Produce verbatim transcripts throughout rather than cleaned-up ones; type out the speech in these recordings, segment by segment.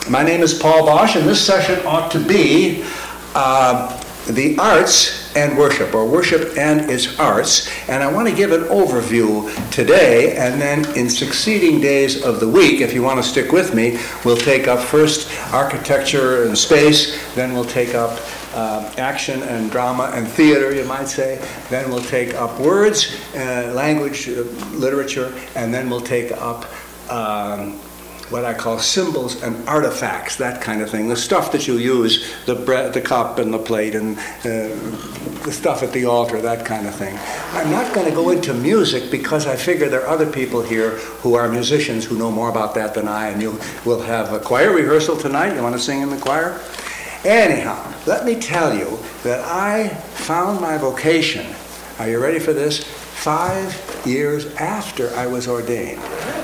My name is Paul Bosch, and this session ought to be uh, the arts and worship, or worship and its arts. And I want to give an overview today, and then in succeeding days of the week, if you want to stick with me, we'll take up first architecture and space, then we'll take up uh, action and drama and theater, you might say, then we'll take up words, uh, language, uh, literature, and then we'll take up um, what I call symbols and artifacts, that kind of thing. The stuff that you use, the bread, the cup and the plate and uh, the stuff at the altar, that kind of thing. I'm not going to go into music because I figure there are other people here who are musicians who know more about that than I, and you will have a choir rehearsal tonight. You want to sing in the choir? Anyhow, let me tell you that I found my vocation, are you ready for this? Five years after I was ordained.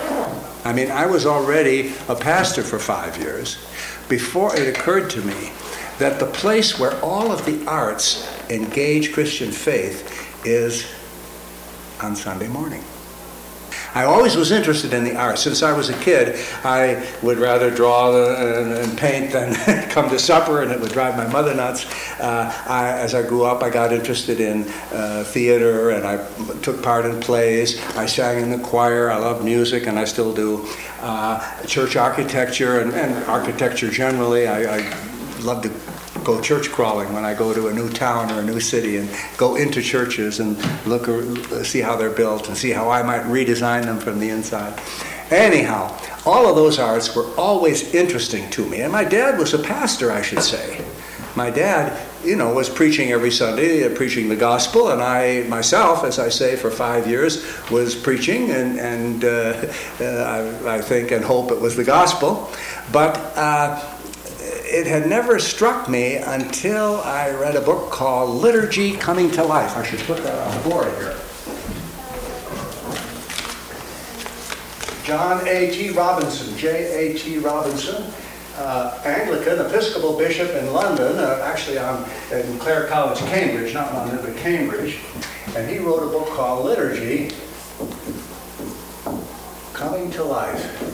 I mean, I was already a pastor for five years before it occurred to me that the place where all of the arts engage Christian faith is on Sunday morning. I always was interested in the arts. Since I was a kid, I would rather draw and paint than come to supper, and it would drive my mother nuts. Uh, I, as I grew up, I got interested in uh, theater, and I took part in plays. I sang in the choir. I loved music, and I still do. Uh, church architecture and, and architecture generally. I, I love to go church crawling when I go to a new town or a new city, and go into churches and look or see how they're built and see how I might redesign them from the inside. Anyhow, all of those arts were always interesting to me. And my dad was a pastor, I should say. My dad, you know, was preaching every Sunday, uh, preaching the gospel, and I myself, as I say, for five years was preaching, and, and uh, uh, I, I think and hope it was the gospel. But uh, it had never struck me until I read a book called Liturgy Coming to Life. I should put that on the board here. John A T Robinson, J A T Robinson, uh, Anglican Episcopal Bishop in London. Uh, actually, I'm in Clare College, Cambridge, not London, but Cambridge. And he wrote a book called Liturgy Coming to Life.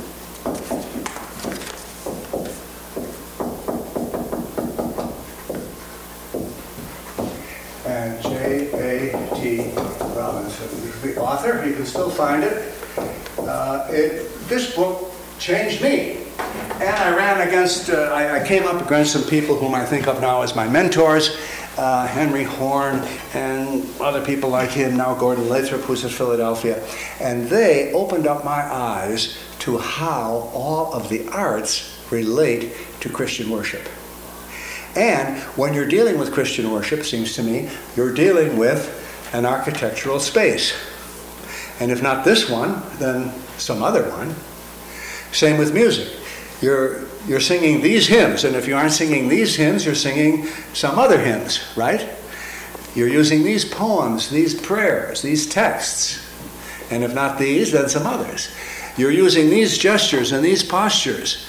And J A T Robinson is the author. You can still find it. Uh, it. This book changed me. And I ran against, uh, I, I came up against some people whom I think of now as my mentors, uh, Henry Horn and other people like him, now Gordon Lathrop, who's in Philadelphia. And they opened up my eyes to how all of the arts relate to Christian worship. And when you're dealing with Christian worship, it seems to me, you're dealing with an architectural space. And if not this one, then some other one. Same with music. You're, you're singing these hymns, and if you aren't singing these hymns, you're singing some other hymns, right? You're using these poems, these prayers, these texts. And if not these, then some others. You're using these gestures and these postures.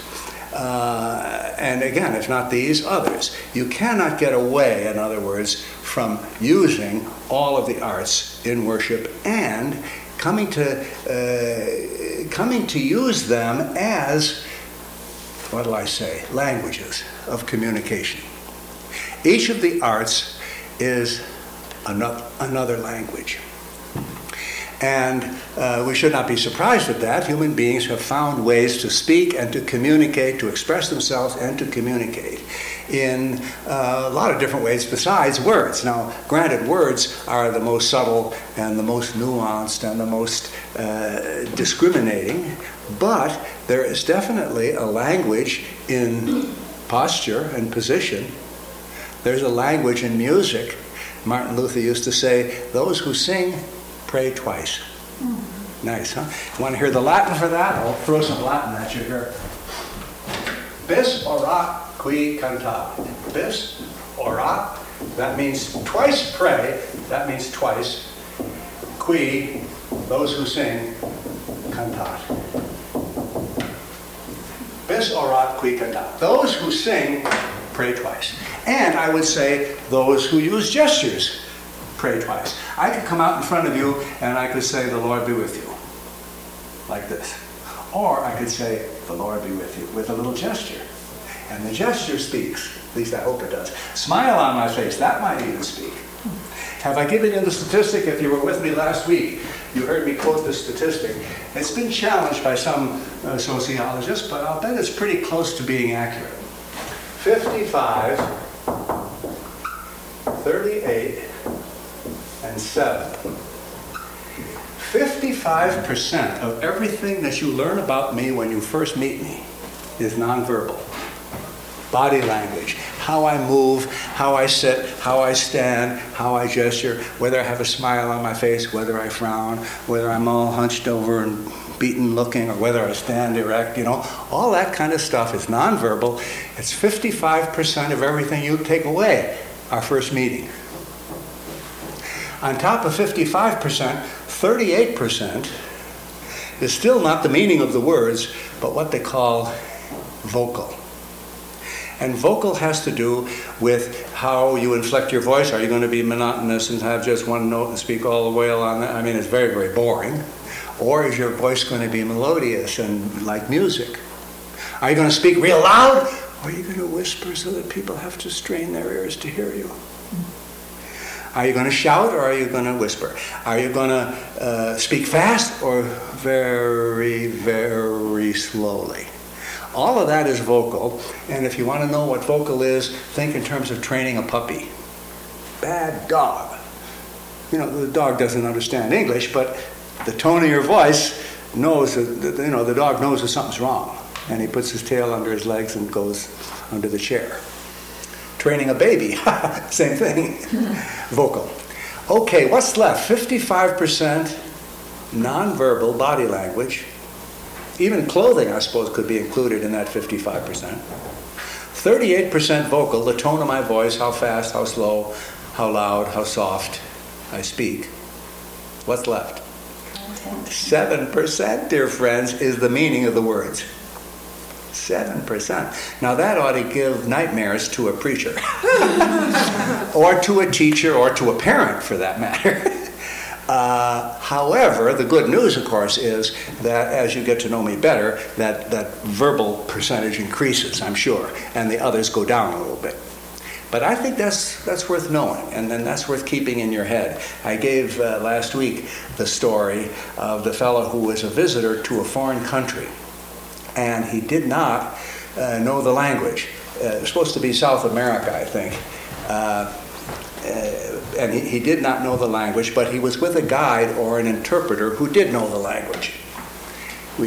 Uh, and again, if not these, others. You cannot get away, in other words, from using all of the arts in worship and coming to uh, coming to use them as, what do I say, languages of communication. Each of the arts is another, another language. And uh, we should not be surprised at that. Human beings have found ways to speak and to communicate, to express themselves and to communicate in uh, a lot of different ways besides words. Now, granted, words are the most subtle and the most nuanced and the most uh, discriminating, but there is definitely a language in posture and position. There's a language in music. Martin Luther used to say, those who sing pray twice. Mm-hmm. Nice, huh? Want to hear the Latin for that? I'll throw some Latin at you here. Bis orat qui cantat. Bis orat, that means twice pray, that means twice. Qui, those who sing, cantat. Bis orat qui cantat. Those who sing pray twice. And I would say those who use gestures pray twice. I could come out in front of you and I could say, the Lord be with you, like this. Or I could say, the Lord be with you, with a little gesture. And the gesture speaks. At least I hope it does. Smile on my face. That might even speak. Have I given you the statistic? If you were with me last week, you heard me quote this statistic. It's been challenged by some uh, sociologists, but I'll bet it's pretty close to being accurate. fifty-five, thirty-eight, and seven. fifty-five percent of everything that you learn about me when you first meet me is nonverbal. Body language, how I move, how I sit, how I stand, how I gesture, whether I have a smile on my face, whether I frown, whether I'm all hunched over and beaten looking, or whether I stand erect, you know, all that kind of stuff is nonverbal. It's fifty-five percent of everything you take away our first meeting. On top of fifty-five percent, thirty-eight percent is still not the meaning of the words, but what they call vocal. And vocal has to do with how you inflect your voice. Are you going to be monotonous and have just one note and speak all the way along that? I mean, it's very, very boring. Or is your voice going to be melodious and like music? Are you going to speak real loud? Or are you going to whisper so that people have to strain their ears to hear you? Are you going to shout or are you going to whisper? Are you going to uh, speak fast or very, very slowly? All of that is vocal, and if you want to know what vocal is, think in terms of training a puppy. Bad dog. You know, the dog doesn't understand English, but the tone of your voice knows that, you know, the dog knows that something's wrong, and he puts his tail under his legs and goes under the chair. Training a baby, same thing. Vocal. Okay, what's left? fifty-five percent nonverbal body language. Even clothing, I suppose, could be included in that fifty-five percent. thirty-eight percent vocal, the tone of my voice, how fast, how slow, how loud, how soft I speak. What's left? seven percent, dear friends, is the meaning of the words. seven percent. Now that ought to give nightmares to a preacher. Or to a teacher, or to a parent, for that matter. Uh, however, the good news, of course, is that as you get to know me better, that, that verbal percentage increases, I'm sure, and the others go down a little bit. But I think that's that's worth knowing, and then that's worth keeping in your head. I gave uh, last week the story of the fellow who was a visitor to a foreign country, and he did not uh, know the language. Uh, it was supposed to be South America, I think. Uh, uh, and he, he did not know the language, but he was with a guide or an interpreter who did know the language. We.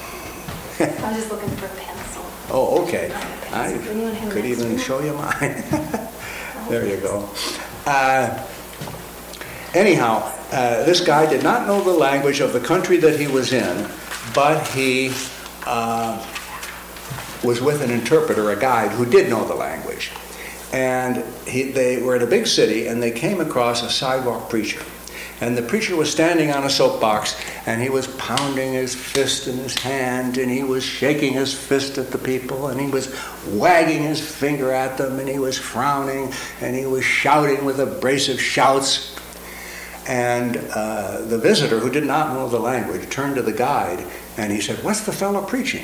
I'm just looking for a pencil. Oh, okay. I could even show you mine. There you go. Uh, anyhow, uh, this guy did not know the language of the country that he was in, but he uh, was with an interpreter, a guide, who did know the language. And he, they were in a big city, and they came across a sidewalk preacher. And the preacher was standing on a soapbox, and he was pounding his fist in his hand, and he was shaking his fist at the people, and he was wagging his finger at them, and he was frowning, and he was shouting with abrasive shouts. And uh, the visitor, who did not know the language, turned to the guide, and he said, "What's the fellow preaching?"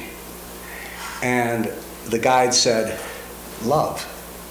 And the guide said, "Love."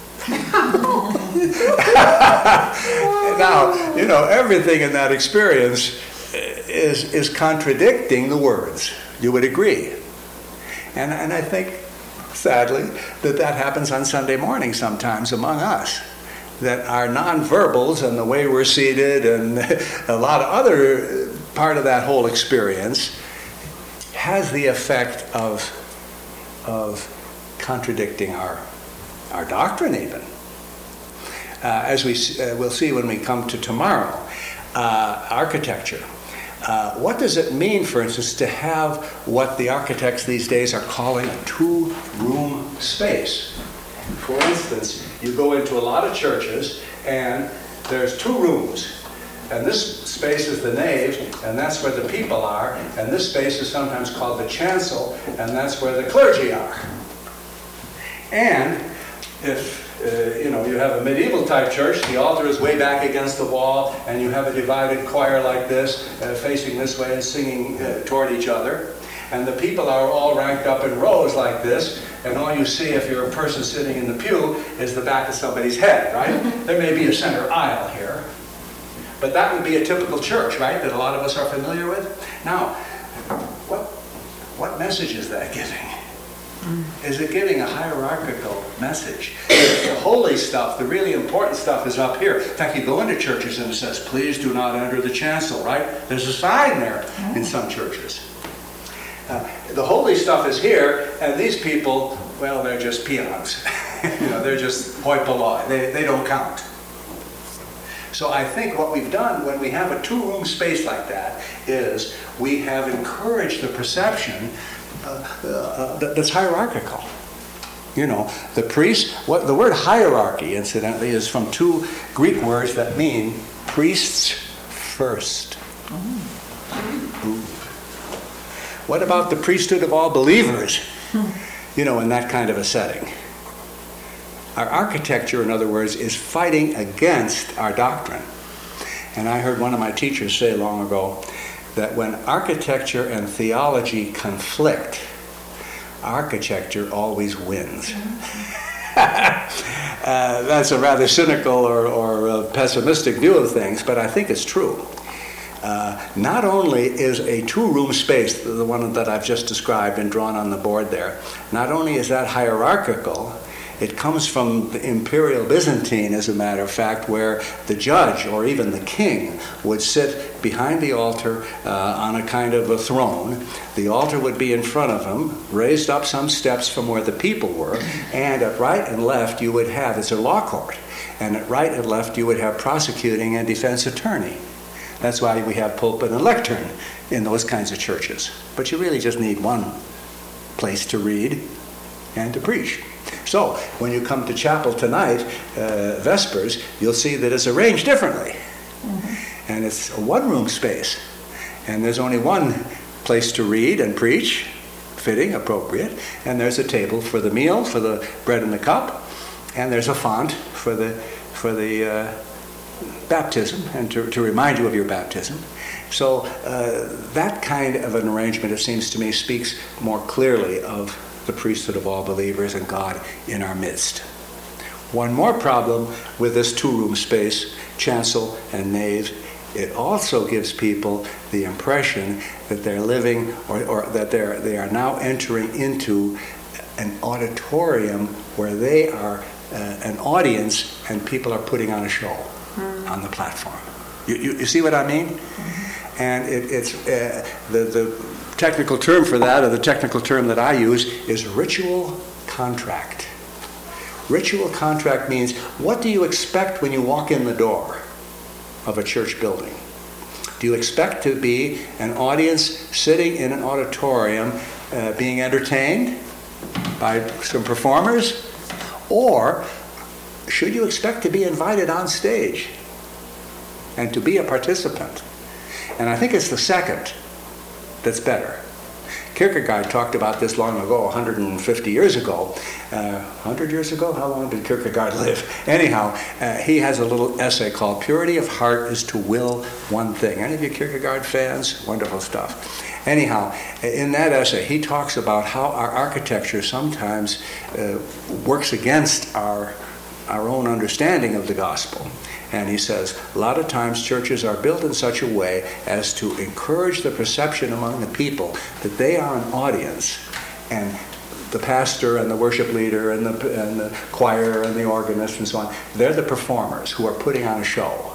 Now, you know, everything in that experience is is contradicting the words. You would agree. And, and I think, sadly, that that happens on Sunday morning sometimes among us. That our nonverbals and the way we're seated and a lot of other part of that whole experience has the effect of, of contradicting our our doctrine even. Uh, as we uh, will see when we come to tomorrow, uh, architecture. Uh, what does it mean, for instance, to have what the architects these days are calling a two-room space? For instance, you go into a lot of churches and there's two rooms. And this space is the nave, and that's where the people are. And this space is sometimes called the chancel, and that's where the clergy are. And if uh, you know, you have a medieval type church, the altar is way back against the wall, and you have a divided choir like this, uh, facing this way and singing uh, toward each other. and the people are all ranked up in rows like this, and all you see if you're a person sitting in the pew is the back of somebody's head, right? There may be a center aisle here, but that would be a typical church, right, that a lot of us are familiar with. Now, what, what message is that giving? Is it giving a hierarchical message? The holy stuff, the really important stuff is up here. In fact, you go into churches and it says, please do not enter the chancel, right? There's a sign there in some churches. Uh, the holy stuff is here, and these people, well, they're just peons. You know, they're just hoi polloi. They, they don't count. So I think what we've done when we have a two-room space like that is we have encouraged the perception Uh, uh, that, that's hierarchical. You know, the priest, what the word hierarchy, incidentally, is from two Greek words that mean priests first. Ooh. What about the priesthood of all believers? You know, in that kind of a setting. Our architecture, in other words, is fighting against our doctrine. And I heard one of my teachers say long ago that when architecture and theology conflict, architecture always wins. uh, that's a rather cynical or, or uh, pessimistic view of things, but I think it's true. Uh, not only is a two-room space, the one that I've just described and drawn on the board there, not only is that hierarchical, it comes from the imperial Byzantine, as a matter of fact, where the judge or even the king would sit behind the altar uh, on a kind of a throne. The altar would be in front of him, raised up some steps from where the people were, and at right and left you would have, it's a law court, and at right and left you would have prosecuting and defense attorney. That's why we have pulpit and lectern in those kinds of churches. But you really just need one place to read and to preach. So, when you come to chapel tonight, uh, Vespers, you'll see that it's arranged differently. Mm-hmm. And it's a one-room space. And there's only one place to read and preach, fitting, appropriate. And there's a table for the meal, for the bread and the cup. And there's a font for the, for the uh, baptism, and to, to remind you of your baptism. So, uh, that kind of an arrangement, it seems to me, speaks more clearly of the priesthood of all believers and God in our midst. One more problem with this two-room space, chancel and nave, it also gives people the impression that they're living, or, or that they're, they are now entering into an auditorium where they are uh, an audience and people are putting on a show mm. on the platform. You, you, you see what I mean? Mm-hmm. And it, it's uh, the the technical term for that, or the technical term that I use, is ritual contract. Ritual contract means, what do you expect when you walk in the door of a church building? Do you expect to be an audience sitting in an auditorium uh, being entertained by some performers? Or should you expect to be invited on stage and to be a participant? And I think it's the second that's better. Kierkegaard talked about this long ago, one hundred fifty years ago. Uh, one hundred years ago? How long did Kierkegaard live? Anyhow, uh, he has a little essay called Purity of Heart is to Will One Thing. Any of you Kierkegaard fans? Wonderful stuff. Anyhow, in that essay, he talks about how our architecture sometimes uh, works against our, our own understanding of the gospel. And he says, a lot of times churches are built in such a way as to encourage the perception among the people that they are an audience, and the pastor and the worship leader and the, and the choir and the organist and so on, they're the performers who are putting on a show.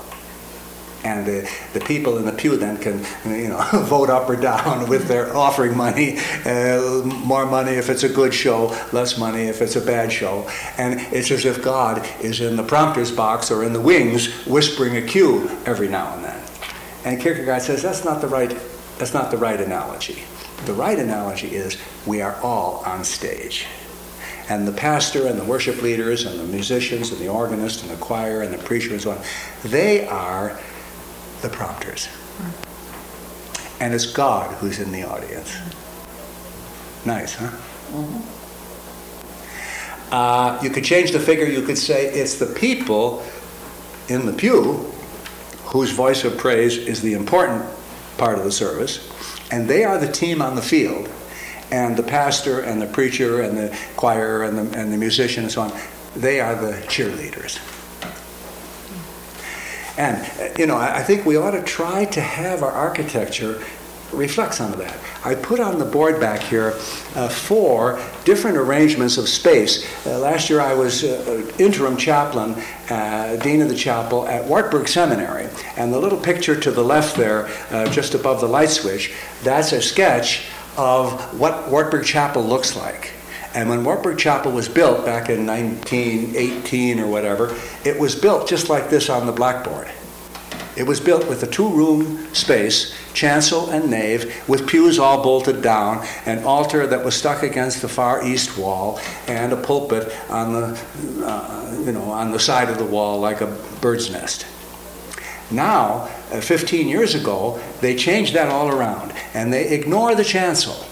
And the, the people in the pew then can, you know, vote up or down with their offering money. Uh, more money if it's a good show, less money if it's a bad show. And it's as if God is in the prompter's box or in the wings whispering a cue every now and then. And Kierkegaard says that's not the right, that's not the right analogy. The right analogy is we are all on stage. And the pastor and the worship leaders and the musicians and the organist and the choir and the preacher and so on, they are the prompters. And it's God who's in the audience. Nice, huh? Mm-hmm. Uh, you could change the figure. You could say it's the people in the pew whose voice of praise is the important part of the service, and they are the team on the field, And the pastor and the preacher and the choir and the, and the musician and so on, they are the cheerleaders. And, you know, I think we ought to try to have our architecture reflect some of that. I put on the board back here uh, four different arrangements of space. Uh, last year I was uh, interim chaplain, uh, dean of the chapel at Wartburg Seminary. And the little picture to the left there, uh, just above the light switch, that's a sketch of what Wartburg Chapel looks like. And when Wartburg Chapel was built back in nineteen eighteen or whatever, it was built just like this on the blackboard. It was built with a two-room space, chancel and nave, with pews all bolted down, an altar that was stuck against the far east wall, and a pulpit on the, uh, you know, on the side of the wall like a bird's nest. Now, uh, fifteen years ago, they changed that all around, and they ignore the chancel.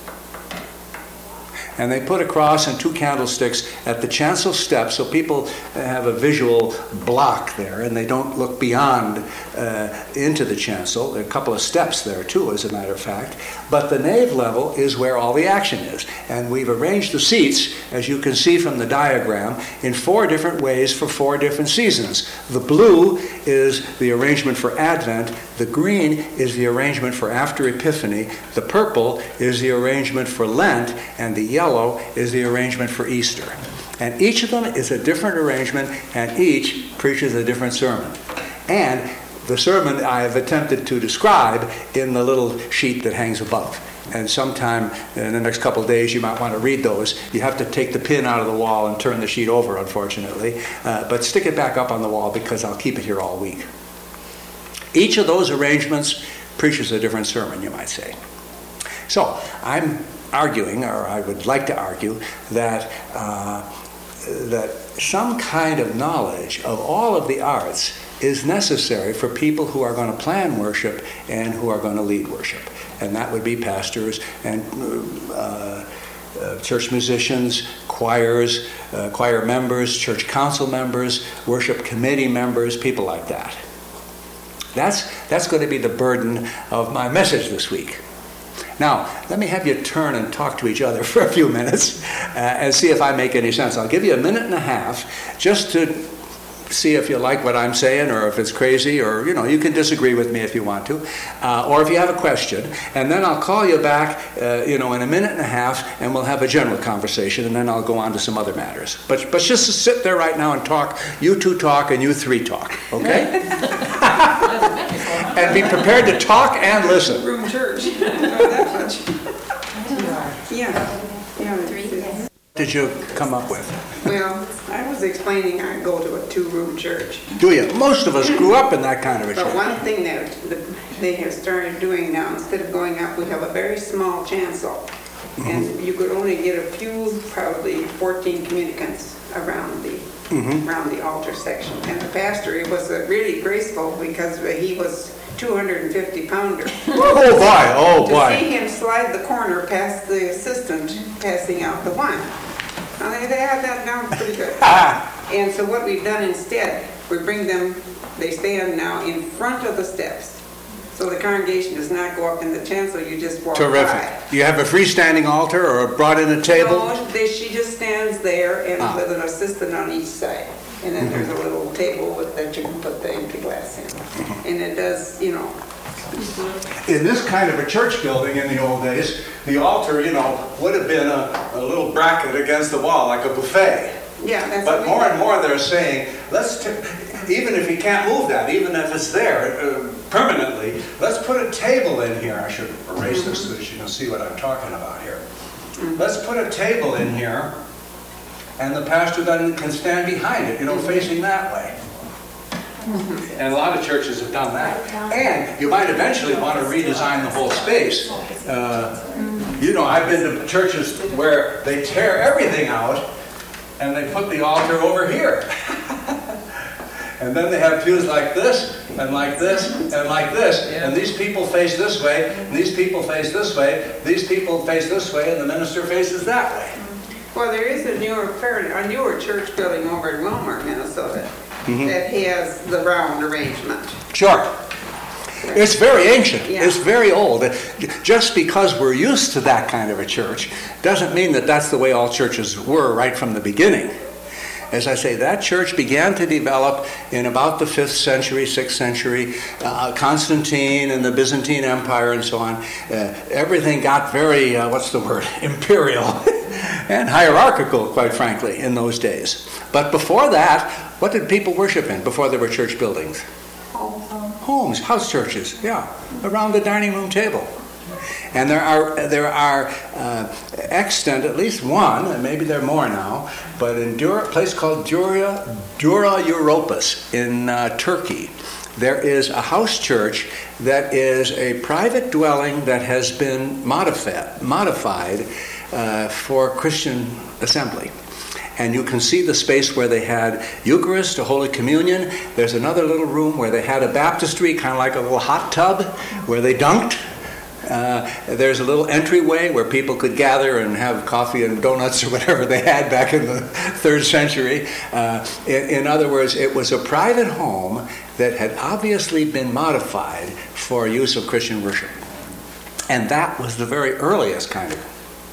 And they put a cross and two candlesticks at the chancel steps so people have a visual block there and they don't look beyond uh, into the chancel. There are a couple of steps there too, as a matter of fact. But the nave level is where all the action is. And we've arranged the seats, as you can see from the diagram, in four different ways for four different seasons. The blue is the arrangement for Advent. The green is the arrangement for after Epiphany. The purple is the arrangement for Lent. And the yellow is the arrangement for Easter. And each of them is a different arrangement, and each preaches a different sermon. And the sermon I have attempted to describe in the little sheet that hangs above. And sometime in the next couple of days you might want to read those. You have to take the pin out of the wall and turn the sheet over, unfortunately. Uh, but stick it back up on the wall because I'll keep it here all week. Each of those arrangements preaches a different sermon, you might say. So I'm arguing, or I would like to argue, that uh, that some kind of knowledge of all of the arts is necessary for people who are going to plan worship and who are going to lead worship. And that would be pastors and uh, uh, church musicians, choirs, uh, choir members, church council members, worship committee members, people like that. That's, that's going to be the burden of my message this week. Now, let me have you turn and talk to each other for a few minutes uh, and see if I make any sense. I'll give you a minute and a half just to see if you like what I'm saying or if it's crazy, or, you know, you can disagree with me if you want to, uh, or if you have a question. And then I'll call you back, uh, you know, in a minute and a half, and we'll have a general conversation, and then I'll go on to some other matters. But, but just sit there right now and talk. You two talk and you three talk, okay? And be prepared to talk and listen. Room church. Not that much. Yeah. Yeah. Three. What did you come up with? Well, I was explaining I go to a two-room church. Do you? Most of us grew up in that kind of a But church. one thing that they have started doing now, instead of going up, we have a very small chancel. Mm-hmm. And you could only get a few, probably fourteen communicants around the mm-hmm. around the altar section. And the pastor, it was uh, really graceful because he was two hundred fifty pounder. Oh boy, oh boy. To see him slide the corner past the assistant passing out the wine. Now they, they had that down pretty good. And so what we've done instead, we bring them, they stand now in front of the steps. So the congregation does not go up in the chancel, you just walk Terrific. by. Do you have a freestanding altar or brought in a table? No, they, she just stands there and Ah. with an assistant on each side. And then there's a little table with, that you can put the empty glass in. Mm-hmm. And it does, you know. In this kind of a church building in the old days, the altar, you know, would have been a, a little bracket against the wall, like a buffet. Yeah, that's But what more we and more they're saying, let's, t- even if you can't move that, even if it's there uh, permanently, let's put a table in here. I should erase this so that you can see what I'm talking about here. Mm-hmm. Let's put a table in here, and the pastor then can stand behind it, you know, facing that way. Mm-hmm. And a lot of churches have done that. And you might eventually want to redesign the whole space. Uh, you know, I've been to churches where they tear everything out and they put the altar over here. And then they have pews like this, and like this, and like this. And these people face this way, and these people face this way, these people face this way, and the minister faces that way. Well, there is a newer, a newer church building over in Wilmer, Minnesota, mm-hmm. that has the round arrangement. Sure. It's very ancient. Yeah. It's very old. Just because we're used to that kind of a church doesn't mean that that's the way all churches were right from the beginning. As I say, that church began to develop in about the fifth century, sixth century. Uh, Constantine and the Byzantine Empire and so on. Uh, everything got very, uh, what's the word, imperial and hierarchical, quite frankly, in those days. But before that, what did people worship in before there were church buildings? Homes, house churches, yeah, around the dining room table. And there are there are uh, extant, at least one, and maybe there are more now, but in Dura, a place called Dura, Dura Europos in uh, Turkey, there is a house church that is a private dwelling that has been modified, modified uh, for Christian assembly. And you can see the space where they had Eucharist, a Holy Communion. There's another little room where they had a baptistry, kind of like a little hot tub, where they dunked. Uh, there's a little entryway where people could gather and have coffee and donuts or whatever they had back in the third century. Uh, in, in other words, it was a private home that had obviously been modified for use of Christian worship. And that was the very earliest kind of.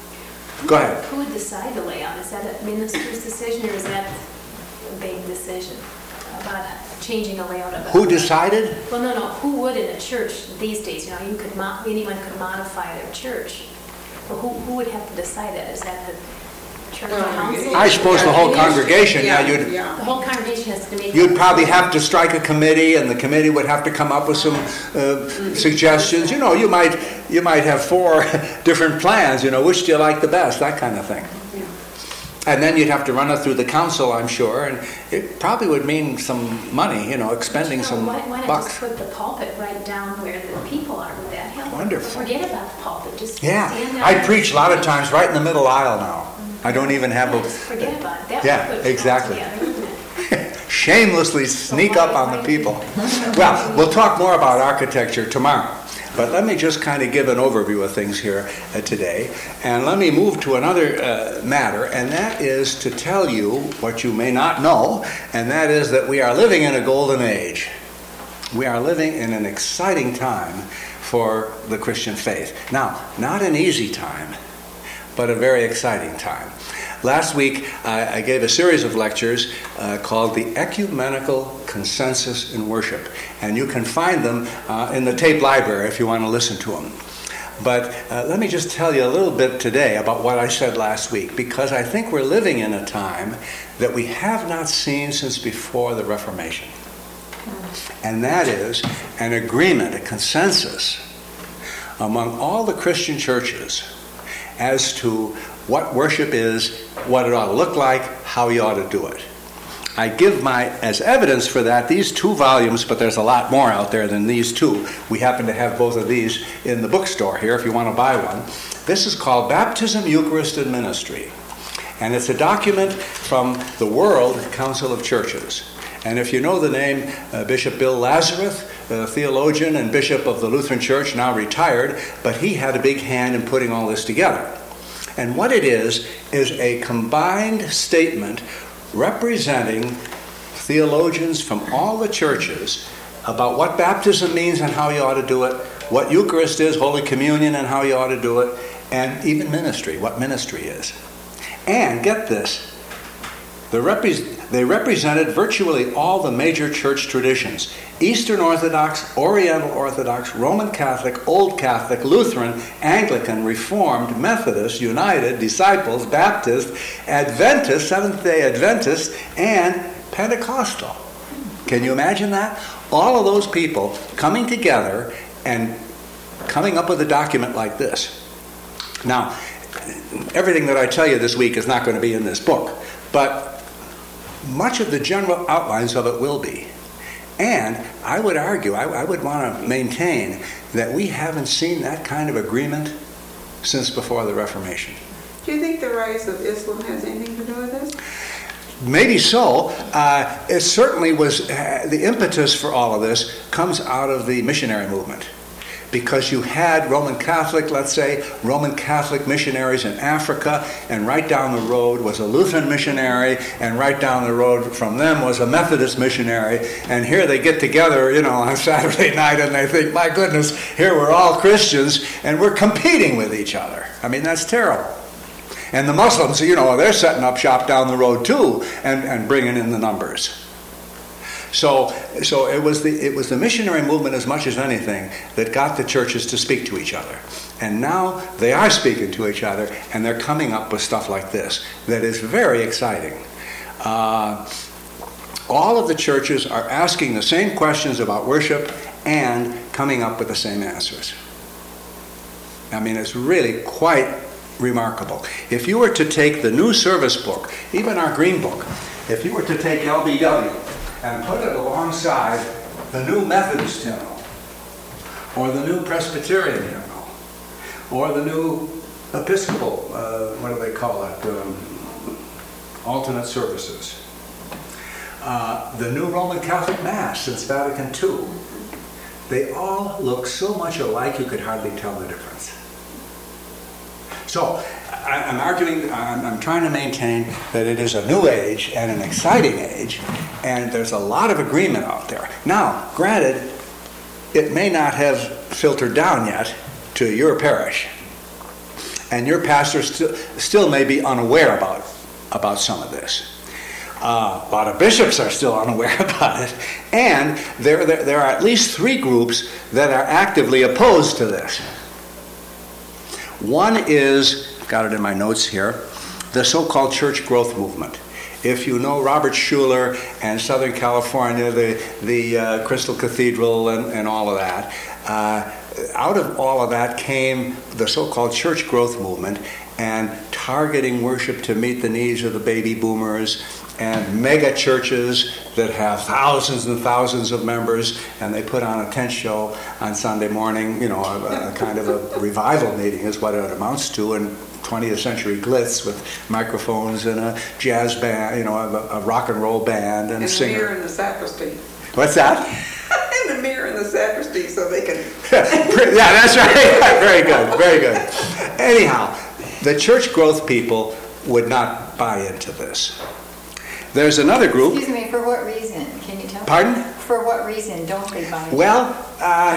Go ahead. Who would decide the layout? Is that a minister's decision, or is that a big decision about changing the layout of it? Who decided? Well, no, no. Who would in a church these days? You know, you could mo- anyone could modify their church. But who who would have to decide that? Is that the church council? I suppose the whole congregation. Yeah, Now you'd yeah. The whole congregation has to make. you'd probably have to strike a committee, and the committee would have to come up with some uh, suggestions. You know, you might you might have four different plans. You know, which do you like the best? That kind of thing. Yeah. And then you'd have to run it through the council, I'm sure, and it probably would mean some money. You know, expending No, some why, why not bucks. just put the pulpit right down where the people are? Would that help? Wonderful. Forget about the pulpit. Just Yeah, stand there I and- preach a lot of times right in the middle aisle now. I don't even have Yeah, a. just forget about it. That Yeah, would put it all exactly. together, wouldn't it? Shamelessly sneak up on the people. Well, we'll talk more about architecture tomorrow. But let me just kind of give an overview of things here uh, today. And let me move to another uh, matter, and that is to tell you what you may not know, and that is that we are living in a golden age. We are living in an exciting time for the Christian faith. Now, not an easy time, but a very exciting time. Last week, I, I gave a series of lectures uh, called the Ecumenical Consensus in Worship, and you can find them uh, in the tape library if you want to listen to them. But uh, let me just tell you a little bit today about what I said last week, because I think we're living in a time that we have not seen since before the Reformation. And that is an agreement, a consensus among all the Christian churches as to what worship is, what it ought to look like, how you ought to do it. I give my, as evidence for that, these two volumes, but there's a lot more out there than these two. We happen to have both of these in the bookstore here if you want to buy one. This is called Baptism, Eucharist, and Ministry. And it's a document from the World Council of Churches. And if you know the name uh, Bishop Bill Lazarus, a theologian and bishop of the Lutheran Church, now retired, but he had a big hand in putting all this together. And what it is, is a combined statement representing theologians from all the churches about what baptism means and how you ought to do it, what Eucharist is, Holy Communion, and how you ought to do it, and even ministry, what ministry is. And get this, the repre- they represented virtually all the major church traditions: Eastern Orthodox, Oriental Orthodox, Roman Catholic, Old Catholic, Lutheran, Anglican, Reformed, Methodist, United, Disciples, Baptist, Adventist, Seventh-day Adventist, and Pentecostal. Can you imagine that? All of those people coming together and coming up with a document like this. Now, everything that I tell you this week is not going to be in this book, but much of the general outlines of it will be. And I would argue, I, I would want to maintain that we haven't seen that kind of agreement since before the Reformation. Do you think the rise of Islam has anything to do with this? Maybe so. Uh, it certainly was, uh, the impetus for all of this comes out of the missionary movement. because you had Roman Catholic, let's say, Roman Catholic missionaries in Africa, and right down the road was a Lutheran missionary, and right down the road from them was a Methodist missionary, and here they get together, you know, on Saturday night, and they think, my goodness, here we're all Christians, and we're competing with each other. I mean, that's terrible. And the Muslims, you know, they're setting up shop down the road too, and, and bringing in the numbers. So, so it was the it was the missionary movement as much as anything that got the churches to speak to each other. And now they are speaking to each other, and they're coming up with stuff like this that is very exciting. Uh, all of the churches are asking the same questions about worship and coming up with the same answers. I mean, it's really quite remarkable. If you were to take the new service book, even our green book, if you were to take L B W and put it alongside the new Methodist hymnal, or the new Presbyterian hymnal, or the new Episcopal, uh, what do they call it, um, alternate services, uh, the new Roman Catholic Mass since Vatican Two, they all look so much alike you could hardly tell the difference. So, I, I'm arguing, I'm, I'm trying to maintain that it is a new age and an exciting age, and there's a lot of agreement out there. Now, granted, it may not have filtered down yet to your parish, and your pastor st- still may be unaware about, about some of this. Uh, a lot of bishops are still unaware about it, and there, there, there are at least three groups that are actively opposed to this. One is, got it in my notes here, the so-called church growth movement. If you know Robert Schuller and Southern California, the, the uh, Crystal Cathedral and, and all of that, uh, out of all of that came the so-called church growth movement and targeting worship to meet the needs of the baby boomers, and mega churches that have thousands and thousands of members, and they put on a tent show on Sunday morning, you know, a, a kind of a revival meeting is what it amounts to, and twentieth century glitz with microphones and a jazz band, you know, a, a rock and roll band and, and a singer. And a mirror in the sacristy. What's that? And a mirror in the sacristy so they can... Yeah, that's right. Very good, very good. Anyhow, the church growth people would not buy into this. There's another group. Excuse me, for what reason? Can you tell me? Pardon? For what reason don't they buy it? Well, uh,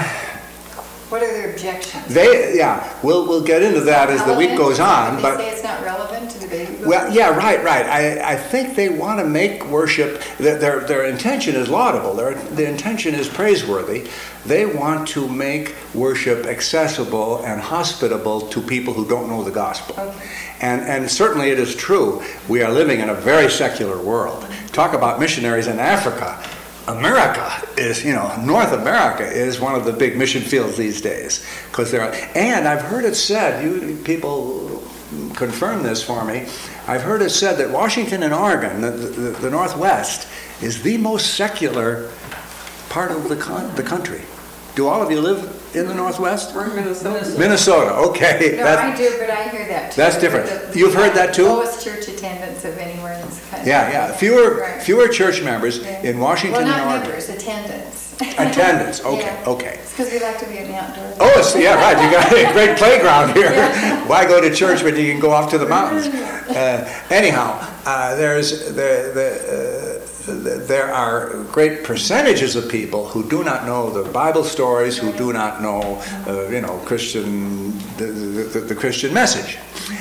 what are their objections? they, yeah, we'll we'll get into that as the week Relevant? goes on. They But say it's not relevant to the baby boomers? well, yeah, right, right. I, I think they want to make worship. Their their, their intention is laudable. Their the intention is praiseworthy. They want to make worship accessible and hospitable to people who don't know the gospel. Okay. And, and certainly it is true, we are living in a very secular world. Talk about missionaries in Africa. America is, you know, North America is one of the big mission fields these days. Because there are, and I've heard it said, you people confirm this for me, I've heard it said that Washington and Oregon, the, the, the Northwest, is the most secular part of the, con- the country. Do all of you live in the Northwest? We're in Minnesota. Minnesota, okay. No, That's- I do, but I hear that too. That's different. The- the You've heard that too? Lowest church attendance of anywhere in this country. Yeah, yeah. Fewer Right. fewer church members Yeah. in Washington Well, not and Oregon. members, attendance. Attendance, okay, Yeah. okay. It's because we like to be in the outdoors. Oh, it's, yeah, right. You got a great playground here. Yeah. Why go to church when you can go off to the mountains? Uh, anyhow, uh, there's the, the, uh, there are great percentages of people who do not know the Bible stories, who do not know, uh, you know, Christian the, the, the Christian message,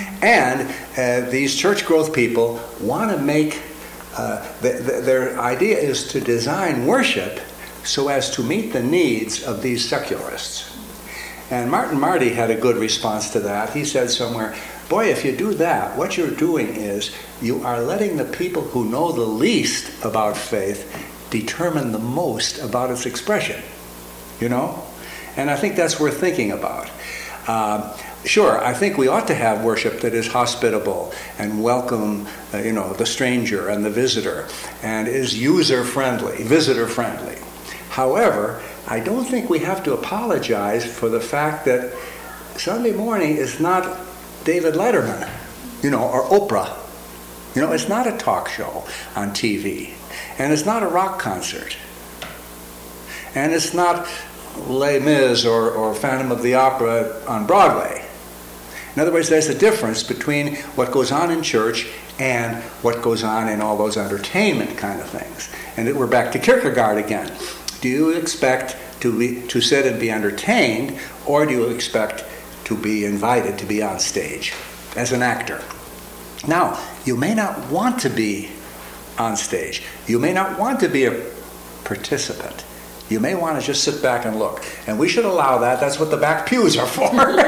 and uh, these church growth people want to make. Uh, the, the, their idea is to design worship so as to meet the needs of these secularists. And Martin Marty had a good response to that. He said somewhere, boy, if you do that, what you're doing is you are letting the people who know the least about faith determine the most about its expression. You know? And I think that's worth thinking about. Um, Sure, I think we ought to have worship that is hospitable and welcome, uh, you know, the stranger and the visitor, and is user-friendly, visitor-friendly. However, I don't think we have to apologize for the fact that Sunday morning is not David Letterman, you know, or Oprah. You know, it's not a talk show on T V, and it's not a rock concert, and it's not Les Mis or, or Phantom of the Opera on Broadway. In other words, there's a difference between what goes on in church and what goes on in all those entertainment kind of things. And we're back to Kierkegaard again. Do you expect to be, to sit and be entertained, or do you expect to be invited to be on stage as an actor? Now, you may not want to be on stage. You may not want to be a participant. You may want to just sit back and look. And we should allow that. That's what the back pews are for.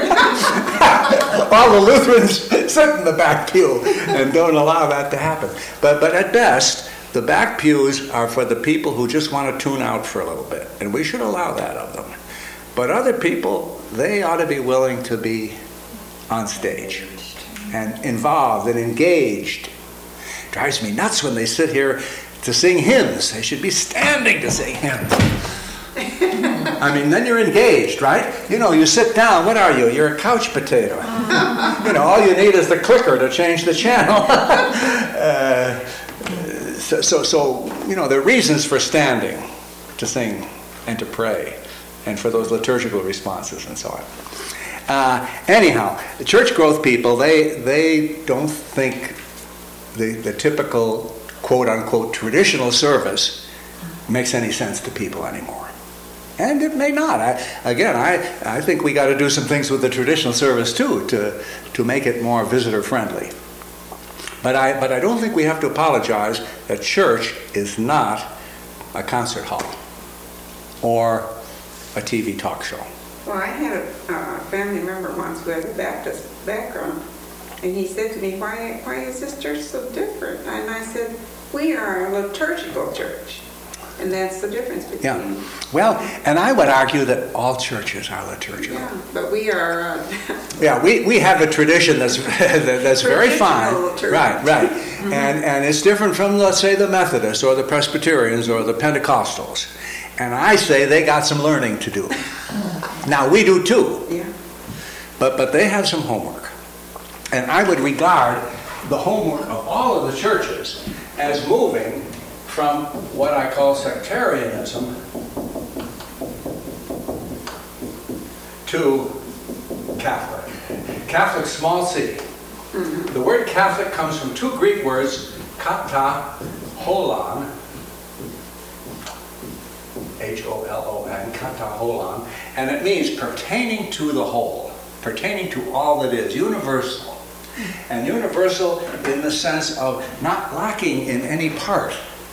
All the Lutherans sit in the back pew and don't allow that to happen. But, but at best, the back pews are for the people who just want to tune out for a little bit. And we should allow that of them. But other people, they ought to be willing to be on stage and involved and engaged. Drives me nuts when they sit here to sing hymns. They should be standing to sing hymns. I mean, then you're engaged, right? You know, you sit down. What are you? You're a couch potato. You know, all you need is the clicker to change the channel. uh, so, so, so, you know, there are reasons for standing to sing and to pray and for those liturgical responses and so on. Uh, anyhow, the church growth people, they they don't think the, the typical quote-unquote traditional service makes any sense to people anymore. And it may not. I, again, I, I think we got to do some things with the traditional service too to, to make it more visitor-friendly. But I, but I don't think we have to apologize that church is not a concert hall or a T V talk show. Well, I had a uh, family member once who has a Baptist background, and he said to me, why, why is this church so different? And I said, we are a liturgical church. And that's the difference between... Yeah. Well, and I would argue that all churches are liturgical. Yeah, but we are... Uh, yeah, we, we have a tradition that's that's very fine. Liturgical. Right, right. Mm-hmm. And and it's different from, let's say, the Methodists or the Presbyterians or the Pentecostals. And I say they got some learning to do. Now, we do too. Yeah. But but they have some homework. And I would regard the homework of all of the churches as moving from what I call sectarianism to Catholic. Catholic, small c. Mm-hmm. The word Catholic comes from two Greek words, kata, holon, H O L O N, kata holon, and it means pertaining to the whole, pertaining to all that is, universal. And universal in the sense of not lacking in any part.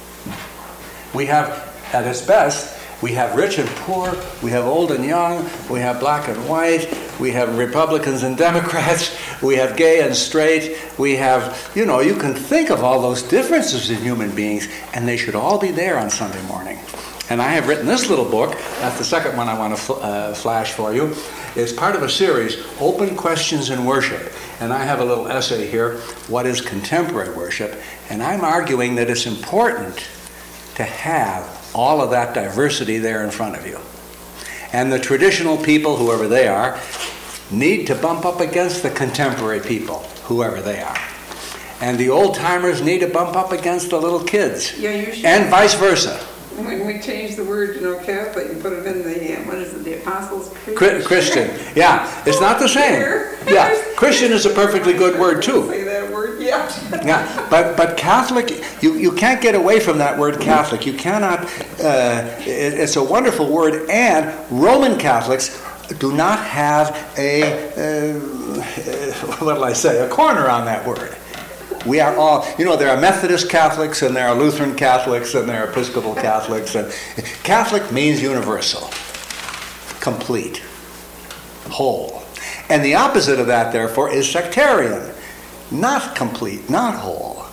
We have, at its best, we have rich and poor, we have old and young, we have black and white, we have Republicans and Democrats, we have gay and straight, we have, you know, you can think of all those differences in human beings, and they should all be there on Sunday morning. And I have written this little book, that's the second one I want to fl- uh, flash for you. It's part of a series, Open Questions in Worship. And I have a little essay here, What is Contemporary Worship? And I'm arguing that it's important to have all of that diversity there in front of you. And the traditional people, whoever they are, need to bump up against the contemporary people, whoever they are. And the old-timers need to bump up against the little kids. Yeah, you should. And vice versa. When we change the word, you know, Catholic, and put it in the, what is it, the Apostles' Creed? Christian, yeah. It's not the same. Yeah, Christian is a perfectly good word too. Say that word, yeah. Yeah, but but Catholic, you, you can't get away from that word Catholic. You cannot, uh, it, it's a wonderful word, and Roman Catholics do not have a, uh, what will I say, a corner on that word. We are all, you know, there are Methodist Catholics and there are Lutheran Catholics and there are Episcopal Catholics. And Catholic means universal, complete, whole. And the opposite of that, therefore, is sectarian, not complete, not whole.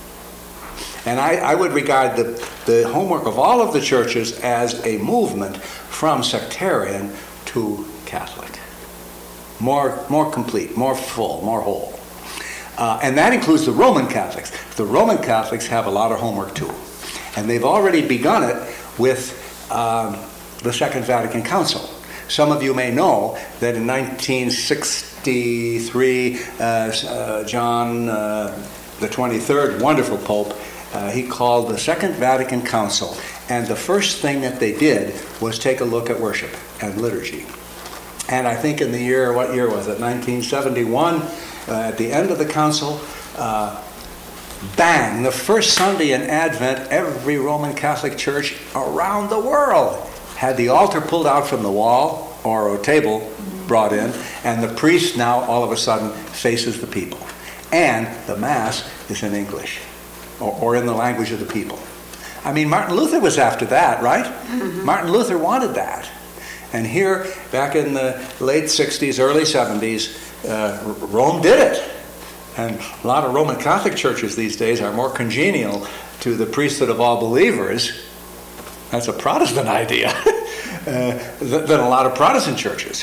And I, I would regard the, the homework of all of the churches as a movement from sectarian to Catholic. More, more complete, more full, more whole. Uh, and that includes the Roman Catholics. The Roman Catholics have a lot of homework too. And they've already begun it with um, the Second Vatican Council. Some of you may know that in nineteen sixty-three, uh, uh, John uh, the twenty-third, wonderful Pope, uh, he called the Second Vatican Council. And the first thing that they did was take a look at worship and liturgy. And I think in the year, what year was it, nineteen seventy-one, uh, at the end of the council, uh, bang, the first Sunday in Advent, every Roman Catholic church around the world had the altar pulled out from the wall or a table brought in, and the priest now all of a sudden faces the people. And the Mass is in English, or, or in the language of the people. I mean, Martin Luther was after that, right? Mm-hmm. Martin Luther wanted that. And here, back in the late sixties, early seventies, uh, Rome did it. And a lot of Roman Catholic churches these days are more congenial to the priesthood of all believers. That's a Protestant idea. uh, than a lot of Protestant churches.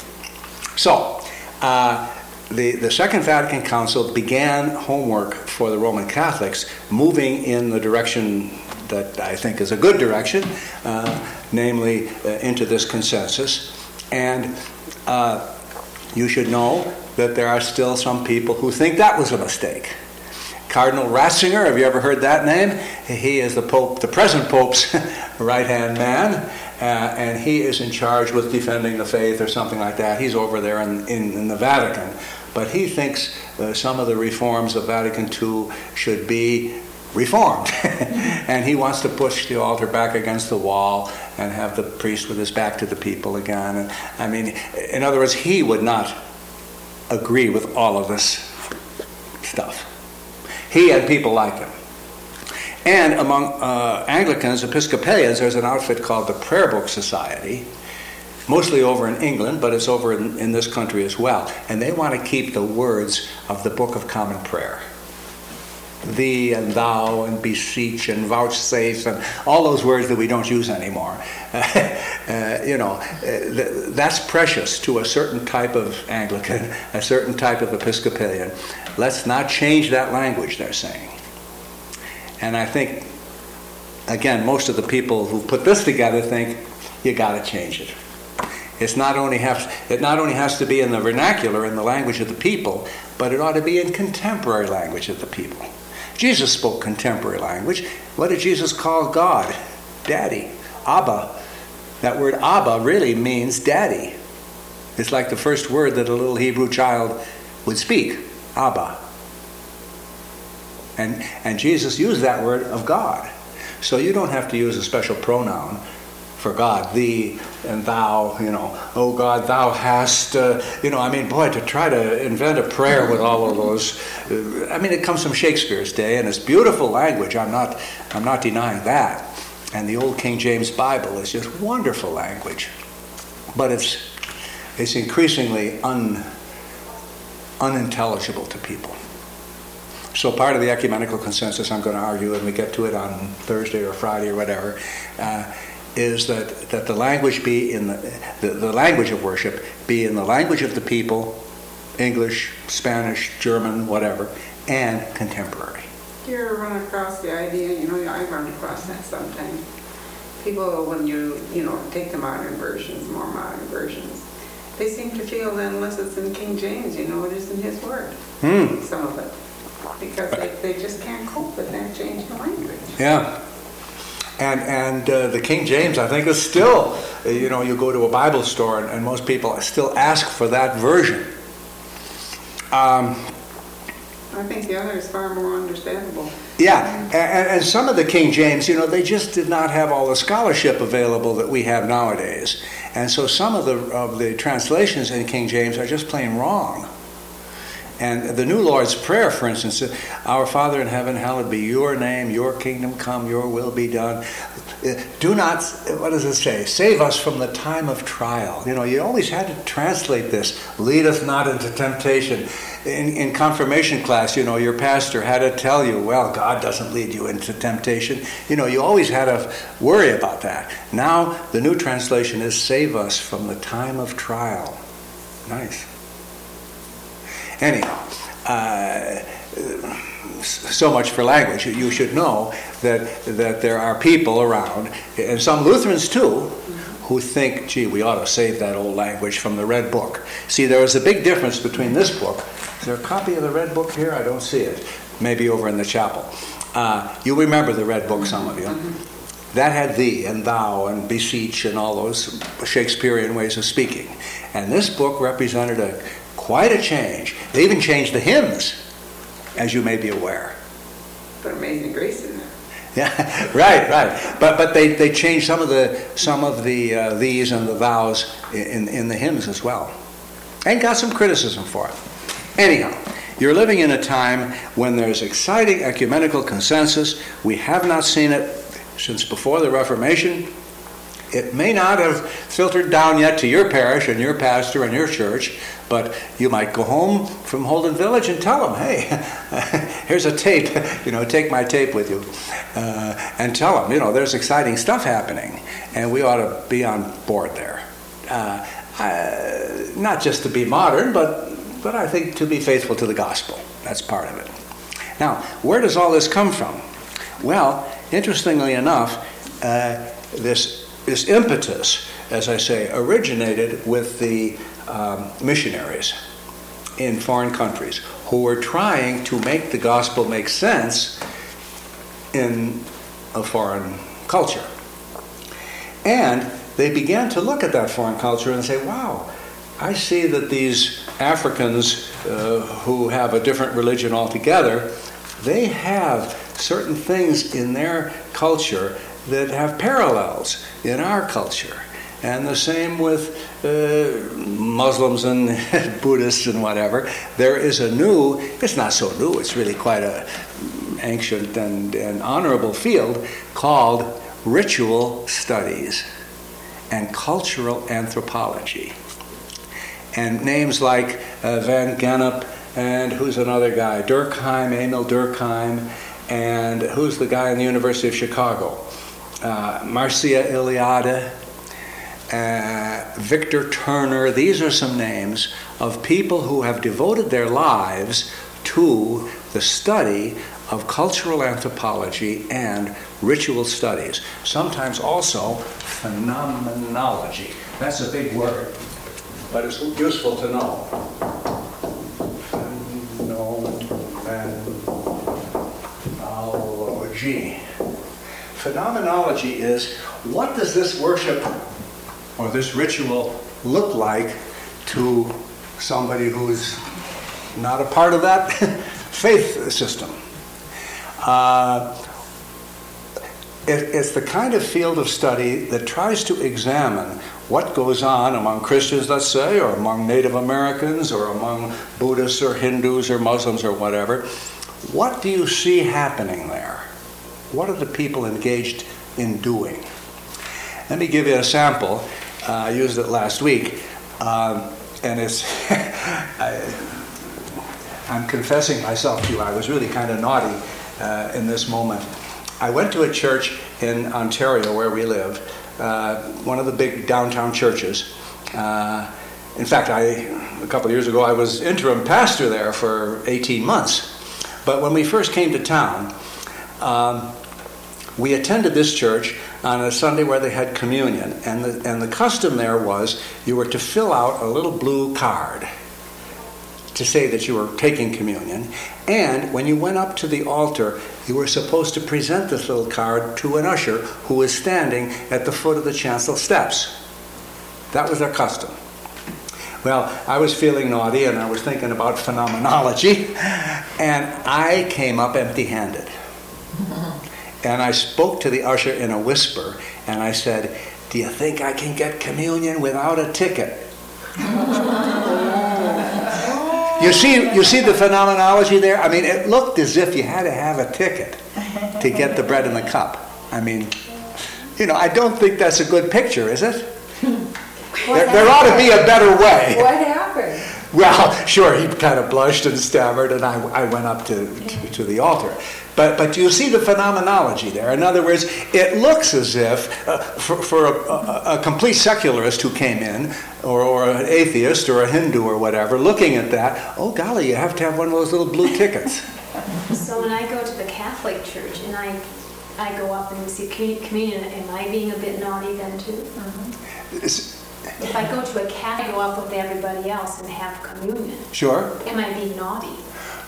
So, uh, the, the Second Vatican Council began homework for the Roman Catholics, moving in the direction that I think is a good direction, uh, namely uh, into this consensus. And uh, you should know that there are still some people who think that was a mistake. Cardinal Ratzinger, have you ever heard that name? He is the Pope, the present Pope's right-hand man, uh, and he is in charge with defending the faith or something like that. He's over there in, in, in the Vatican. But he thinks uh, some of the reforms of Vatican Two should be reformed. And he wants to push the altar back against the wall and have the priest with his back to the people again. And I mean, in other words, he would not agree with all of this stuff. He had people like him. And among uh, Anglicans, Episcopalians, there's an outfit called the Prayer Book Society, mostly over in England, but it's over in, in this country as well. And they want to keep the words of the Book of Common Prayer. Thee and thou and beseech and vouchsafe and all those words that we don't use anymore. uh, you know, uh, th- that's precious to a certain type of Anglican, a certain type of Episcopalian. Let's not change that language, they're saying. And I think, again, most of the people who put this together think, you got to change it. It's not only have, it not only has to be in the vernacular, in the language of the people, but it ought to be in contemporary language of the people. Jesus spoke contemporary language. What did Jesus call God? Daddy. Abba. That word Abba really means daddy. It's like the first word that a little Hebrew child would speak. Abba. And, and Jesus used that word of God. So you don't have to use a special pronoun for God, thee and thou, you know, oh God, thou hast, uh, you know, I mean, boy, to try to invent a prayer with all of those, uh, I mean, it comes from Shakespeare's day, and it's beautiful language, I'm not, I'm not denying that. And the old King James Bible is just wonderful language. But it's, it's increasingly un, unintelligible to people. So part of the ecumenical consensus, I'm going to argue, and we get to it on Thursday or Friday or whatever, uh, is that, that the language be in the, the the language of worship be in the language of the people, English, Spanish, German, whatever, and contemporary. Do you ever run across the idea, you know, I run across that sometimes. People, when you, you know, take the modern versions, more modern versions, they seem to feel that unless it's in King James, you know, it isn't his word, Hmm. some of it. Because they, they just can't cope with that change in language. Yeah. And and uh, the King James, I think, is still, uh, you know, you go to a Bible store and, and most people still ask for that version. Um, I think the other is far more understandable. yeah, and, and some of the King James, you know, they just did not have all the scholarship available that we have nowadays. And so some of the of the translations in King James are just plain wrong. And the New Lord's Prayer, for instance, Our Father in heaven, hallowed be your name, your kingdom come, your will be done. Do not, what does it say? Save us from the time of trial. You know, you always had to translate this. Lead us not into temptation. In, in confirmation class, you know, your pastor had to tell you, well, God doesn't lead you into temptation. You know, you always had to worry about that. Now, the new translation is save us from the time of trial. Nice. Anyhow, uh, so much for language. You should know that that there are people around, and some Lutherans too, who think, gee, we ought to save that old language from the Red Book. See, there is a big difference between this book. Is there a copy of the Red Book here? I don't see it. maybe over in the chapel. Uh, you remember the red book, some of you. That had thee and thou and beseech and all those Shakespearean ways of speaking. And this book represented a quite a change. They even changed the hymns, as you may be aware. But Amazing Grace in there. Yeah, right, right. But but they, they changed some of the some of the uh, these and the thous in in the hymns as well, and got some criticism for it. Anyhow, you're living in a time when there's exciting ecumenical consensus. We have not seen it since before the Reformation. It may not have filtered down yet to your parish and your pastor and your church, but you might go home from Holden Village and tell them, hey, here's a tape, you know, take my tape with you, uh, and tell them, you know, there's exciting stuff happening, and we ought to be on board there. Uh, uh, not just to be modern, but, but I think to be faithful to the gospel. That's part of it. Now, where does all this come from? Well, interestingly enough, uh, this This impetus, as I say, originated with the um, missionaries in foreign countries who were trying to make the gospel make sense in a foreign culture. And they began to look at that foreign culture and say, wow, I see that these Africans uh, who have a different religion altogether, they have certain things in their culture that have parallels in our culture. And the same with uh, Muslims and Buddhists and whatever. There is a new, it's not so new, it's really quite a ancient and, and honorable field called ritual studies and cultural anthropology. And names like uh, Van Gennep, and who's another guy, Durkheim, Emil Durkheim, and who's the guy in the University of Chicago? Uh, Marcia Iliade, uh, Victor Turner. These are some names of people who have devoted their lives to the study of cultural anthropology and ritual studies. Sometimes also phenomenology. That's a big word, but it's useful to know. Phenomenology. Phenomenology is, what does this worship or this ritual look like to somebody who's not a part of that faith system? Uh, it, it's the kind of field of study that tries to examine what goes on among Christians, let's say, or among Native Americans, or among Buddhists or Hindus or Muslims or whatever. What do you see happening there? What are the people engaged in doing? Let me give you a sample. Uh, I used it last week, um, and it's. I, I'm confessing myself to you. I was really kind of naughty uh, in this moment. I went to a church in Ontario where we live, uh, one of the big downtown churches. Uh, in fact, I a couple of years ago I was interim pastor there for eighteen months. But when we first came to town, um, we attended this church on a Sunday where they had communion, and the, and the custom there was you were to fill out a little blue card to say that you were taking communion, and when you went up to the altar, you were supposed to present this little card to an usher who was standing at the foot of the chancel steps. That was their custom. Well, I was feeling naughty, and I was thinking about phenomenology, and I came up empty-handed. And I spoke to the usher in a whisper, and I said, "Do you think I can get communion without a ticket?" You see, you see the phenomenology there? I mean, it looked as if you had to have a ticket to get the bread and the cup. I mean, you know, I don't think that's a good picture, is it? There, there ought to be a better way. What happened? Well, sure, he kind of blushed and stammered, and I, I went up to, to, to the altar. But but you see the phenomenology there. In other words, it looks as if, uh, for, for a, a, a complete secularist who came in, or, or an atheist or a Hindu or whatever, looking at that, oh golly, you have to have one of those little blue tickets. So when I go to the Catholic Church and I I go up and receive communion, am I being a bit naughty then too? Mm-hmm. If I go to a Catholic, I go up with everybody else and have communion. Sure. Am I being naughty?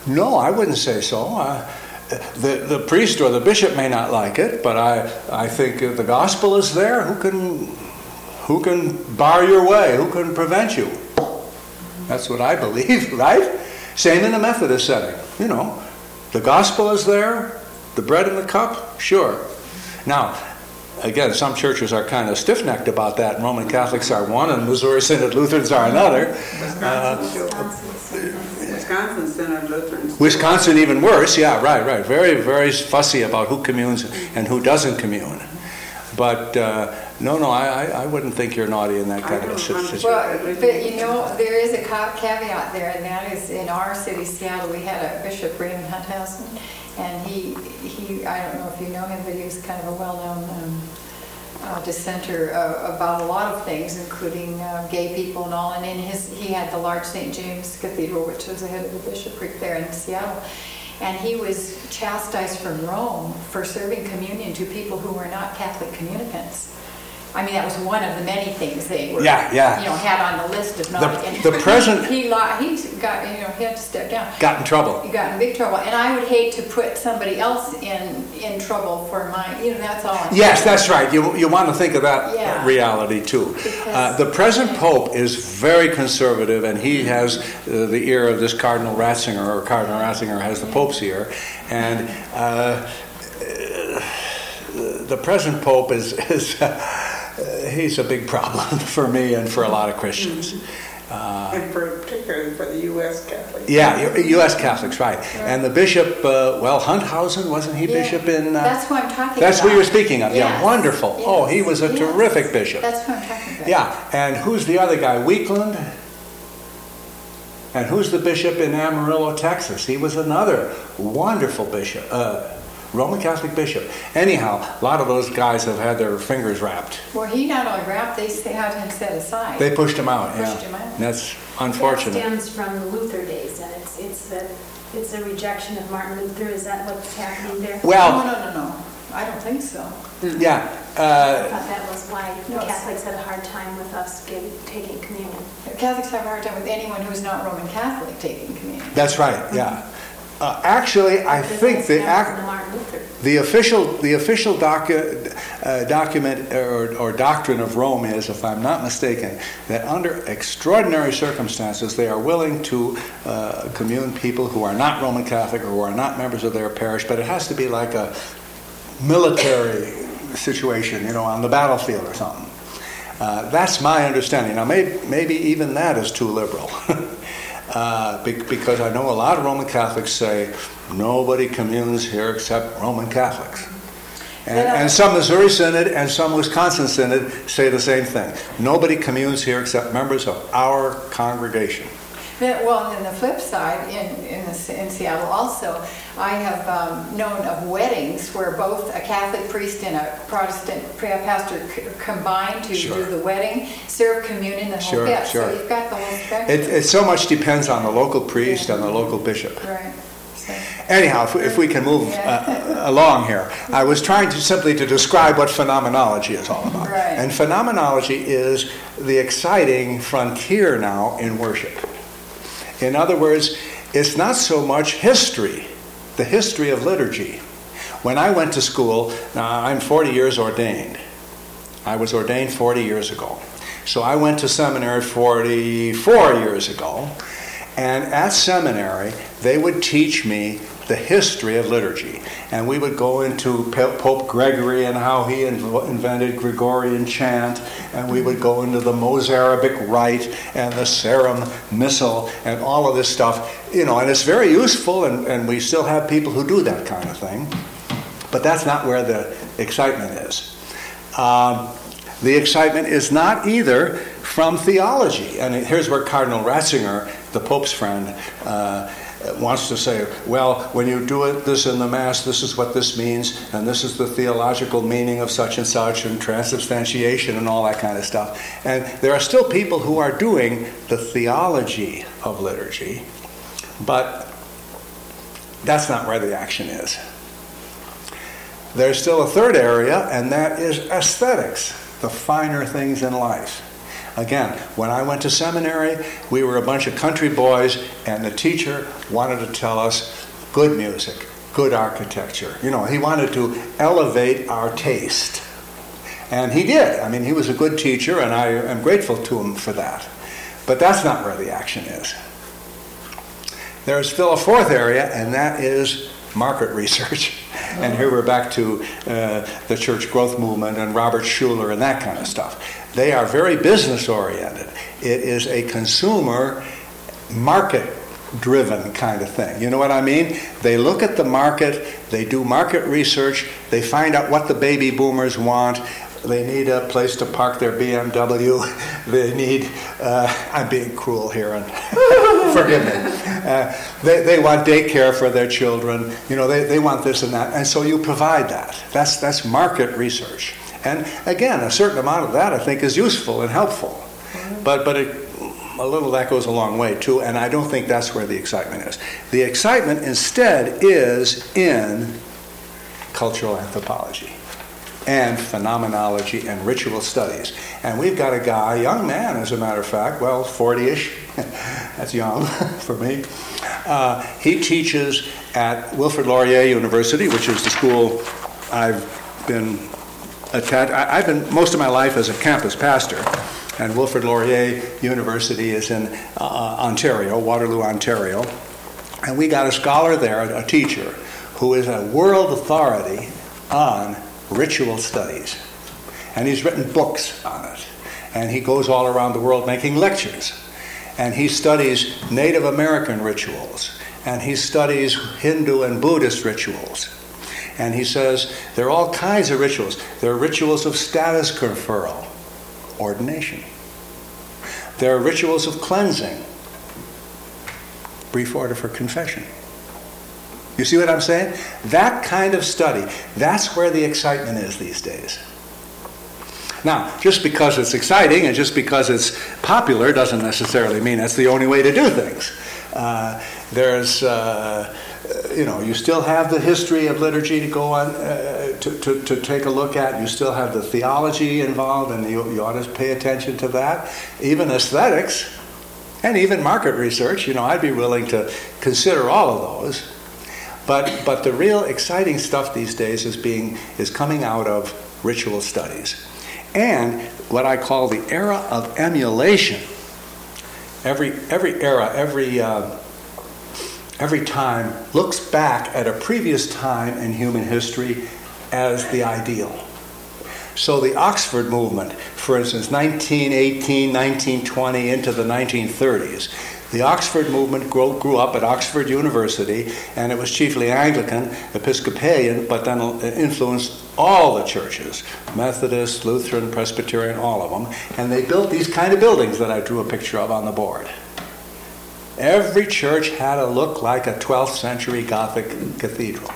No, I wouldn't say so. Uh, the the priest or the bishop may not like it, but I I think if the gospel is there, who can who can bar your way? Who can prevent you? That's what I believe, right? Same in a Methodist setting. You know, the gospel is there, the bread and the cup, sure. Now, again, some churches are kind of stiff-necked about that. Roman Catholics are one, and Missouri Synod Lutherans are another. Uh, Wisconsin Synod Lutherans. Wisconsin even worse, yeah, right, right. Very, very fussy about who communes and who doesn't commune. But uh, no, no, I, I wouldn't think you're naughty in that kind of a situation. Well, but you know, there is a ca- caveat there, and that is in our city, Seattle, we had a Bishop, Raymond Hunthausen, and he, he, I don't know if you know him, but he was kind of a well-known um, uh, dissenter uh, about a lot of things, including uh, gay people and all. And in his, he had the large Saint James Cathedral, which was the head of the bishopric there in Seattle. And he was chastised from Rome for serving communion to people who were not Catholic communicants. I mean, that was one of the many things they were, yeah, yeah. you know, had on the list of not. The, and the present he, he, lo- he got, you know, he had to step down. got in trouble. He got in big trouble, and I would hate to put somebody else in in trouble for my, you know, that's all. I'm Yes, saying. that's right. You you want to think of that Yeah. reality too. Uh, the present Pope is very conservative, and he has uh, the ear of this Cardinal Ratzinger, or Cardinal Ratzinger has the Pope's ear, and uh, the present Pope is is. Uh, he's a big problem for me and for a lot of Christians. Uh, And for, particularly for the U S Catholics. yeah, U S Catholics, right. And the bishop, uh, well, Hunthausen, wasn't he Yeah. bishop in... Uh, That's what I'm talking that's about. what you're speaking of. Yeah, Yes. wonderful. Yes. Oh, he was a Yes. terrific bishop. That's what I'm talking about. Yeah, and who's the other guy? Weekland? And who's the bishop in Amarillo, Texas? He was another wonderful bishop, uh, Roman Catholic bishop. Anyhow, a lot of those guys have had their fingers wrapped. Well, he not only wrapped, they had him set aside. They pushed him out, Pushed yeah. him out. That's That unfortunate. stems from the Luther days, and it's, it's the, it's a rejection of Martin Luther. Is that what's happening there? No, Well, no, no, no. I don't think so. yeah. I Uh, thought that was why the No, it's- Catholics had a hard time with us getting, taking communion. Catholics have a hard time with anyone who's not Roman Catholic taking communion. that's right, yeah. Uh, actually, I Because think that the stems act... from the Martin Luther. The official, the official docu, uh, document or, or doctrine of Rome is, if I'm not mistaken, that under extraordinary circumstances they are willing to uh, commune people who are not Roman Catholic or who are not members of their parish, but it has to be like a military situation, you know, on the battlefield or something. Uh, that's my understanding. Now, maybe, maybe even that is too liberal. Uh, because I know a lot of Roman Catholics say nobody communes here except Roman Catholics. And, and some Missouri Synod and some Wisconsin Synod say the same thing. Nobody communes here except members of our congregation. Then- Well, and then the flip side, in, in, the, in Seattle also, I have um, known of weddings where both a Catholic priest and a Protestant pastor c- combine to Sure. do the wedding, serve communion, the whole Sure, bit. sure. So you've got the whole spectrum. It, it so much depends on the local priest and the local bishop. Right. So, Anyhow, if we, if we can move uh, along here, I was trying to simply to describe what phenomenology is all about. Right. And phenomenology is the exciting frontier now in worship. In other words, it's not so much history, the history of liturgy. When I went to school, now I'm forty years ordained. I was ordained forty years ago. So I went to seminary forty-four years ago. And at seminary, they would teach me the history of liturgy. And we would go into Pope Gregory and how he inv- invented Gregorian chant. And we would go into the Mozarabic rite and the Sarum Missal and all of this stuff. You know, and it's very useful, and, and we still have people who do that kind of thing. But that's not where the excitement is. Um, the excitement is not either from theology. And here's where Cardinal Ratzinger, the Pope's friend, uh, wants to say, well, when you do it, this in the Mass, this is what this means, and this is the theological meaning of such and such, and transubstantiation and all that kind of stuff. And there are still people who are doing the theology of liturgy, but that's not where the action is. There's still a third area, and that is aesthetics, the finer things in life. Again, when I went to seminary, we were a bunch of country boys, and the teacher wanted to tell us good music, good architecture. You know, he wanted to elevate our taste. And he did. I mean, he was a good teacher, and I am grateful to him for that. But that's not where the action is. There's still a fourth area, and that is market research. And here we're back to uh, the church growth movement and Robert Schuller and that kind of stuff. They are very business oriented. It is a consumer market driven kind of thing. You know what I mean? They look at the market, they do market research, they find out what the baby boomers want. They need a place to park their B M W. They need, uh, I'm being cruel here, and forgive me. Uh, they, they want daycare for their children. You know, they, they want this and that. And so you provide that. That's, that's market research. And again, a certain amount of that I think is useful and helpful. But, but it, a little of that goes a long way too, and I don't think that's where the excitement is. The excitement instead is in cultural anthropology and phenomenology and ritual studies. And we've got a guy, young man as a matter of fact, well, forty-ish, that's young for me. Uh, he teaches at Wilfrid Laurier University, which is the school I've been attached, I've been most of my life as a campus pastor. And Wilfrid Laurier University is in uh, Ontario, Waterloo, Ontario. And we got a scholar there, a teacher, who is a world authority on ritual studies. And he's written books on it. And he goes all around the world making lectures. And he studies Native American rituals. And he studies Hindu and Buddhist rituals. And he says there are all kinds of rituals. There are rituals of status conferral, ordination. There are rituals of cleansing, brief order for confession. You see what I'm saying? That kind of study, that's where the excitement is these days. Now, just because it's exciting and just because it's popular doesn't necessarily mean that's the only way to do things. Uh, there's, uh, you know, you still have the history of liturgy to go on, uh, to, to, to take a look at. You still have the theology involved, and you, you ought to pay attention to that. Even aesthetics, and even market research, you know, I'd be willing to consider all of those. But, but the real exciting stuff these days is being is coming out of ritual studies. And what I call the era of emulation. Every every era, every uh, every time looks back at a previous time in human history as the ideal. So the Oxford movement, for instance, nineteen eighteen, nineteen twenty into the nineteen thirties. The Oxford movement grew, grew up at Oxford University, and it was chiefly Anglican, Episcopalian, but then influenced all the churches, Methodist, Lutheran, Presbyterian, all of them. And they built these kind of buildings that I drew a picture of on the board. Every church had to look like a twelfth century Gothic cathedral.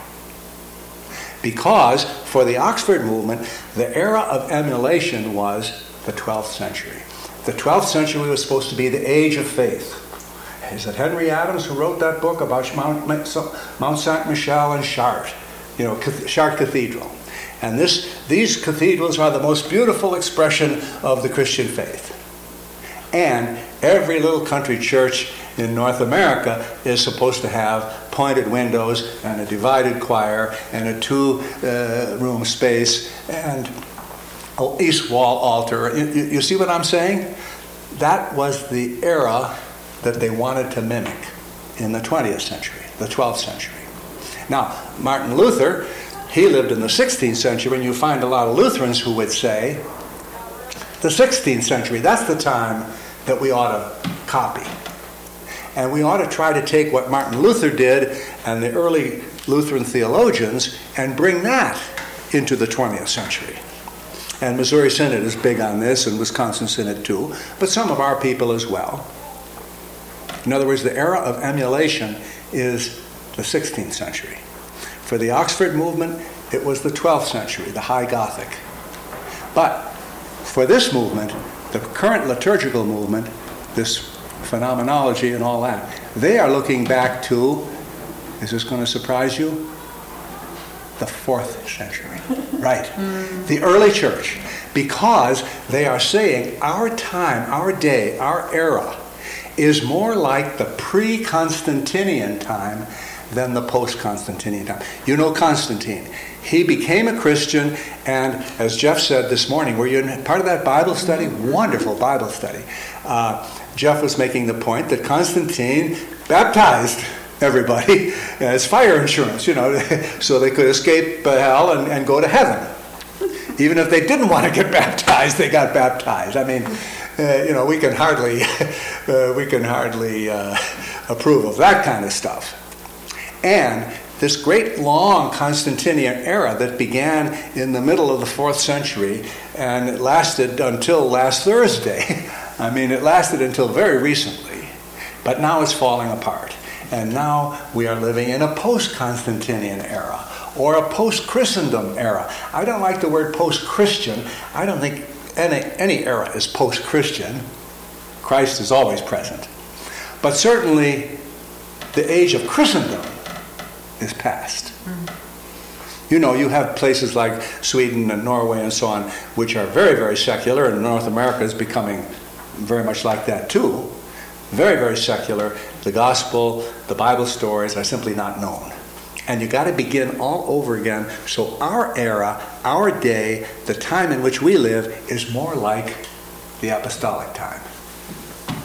Because for the Oxford movement, the era of emulation was the twelfth century. The twelfth century was supposed to be the age of faith. Is it Henry Adams who wrote that book about Mount, Mount Saint Michel and Chartres, you know, Chartres Cathedral? And this, these cathedrals are the most beautiful expression of the Christian faith. And every little country church in North America is supposed to have pointed windows and a divided choir and a two-room uh, space and an east wall altar. You, you see what I'm saying? That was the era that they wanted to mimic in the twentieth century, the twelfth century. Now, Martin Luther, he lived in the sixteenth century, and you find a lot of Lutherans who would say, the sixteenth century, that's the time that we ought to copy. And we ought to try to take what Martin Luther did and the early Lutheran theologians and bring that into the twentieth century. And Missouri Synod is big on this, and Wisconsin Synod too, but some of our people as well. In other words, the era of emulation is the sixteenth century. For the Oxford movement, it was the twelfth century, the High Gothic. But for this movement, the current liturgical movement, this phenomenology and all that, they are looking back to, is this going to surprise you? The fourth century. Right. The early church. Because they are saying our time, our day, our era is more like the pre-Constantinian time than the post-Constantinian time. You know Constantine. He became a Christian, and as Jeff said this morning, were you in part of that Bible study? Wonderful Bible study. Uh, Jeff was making the point that Constantine baptized everybody as fire insurance, you know, so they could escape hell and, and go to heaven. Even if they didn't want to get baptized, they got baptized. I mean, uh, you know, we can hardly, uh, we can hardly uh, approve of that kind of stuff. And this great long Constantinian era that began in the middle of the fourth century and it lasted until last Thursday. I mean, it lasted until very recently, but now it's falling apart. And now we are living in a post-Constantinian era, or a post-Christendom era. I don't like the word post-Christian. I don't think any, any era is post-Christian. Christ is always present. But certainly the age of Christendom is past. Mm. You know, you have places like Sweden and Norway and so on, which are very, very secular, and North America is becoming very much like that too. Very, very secular. The gospel, the Bible stories are simply not known. And you got to begin all over again. So our era, our day, the time in which we live is more like the apostolic time.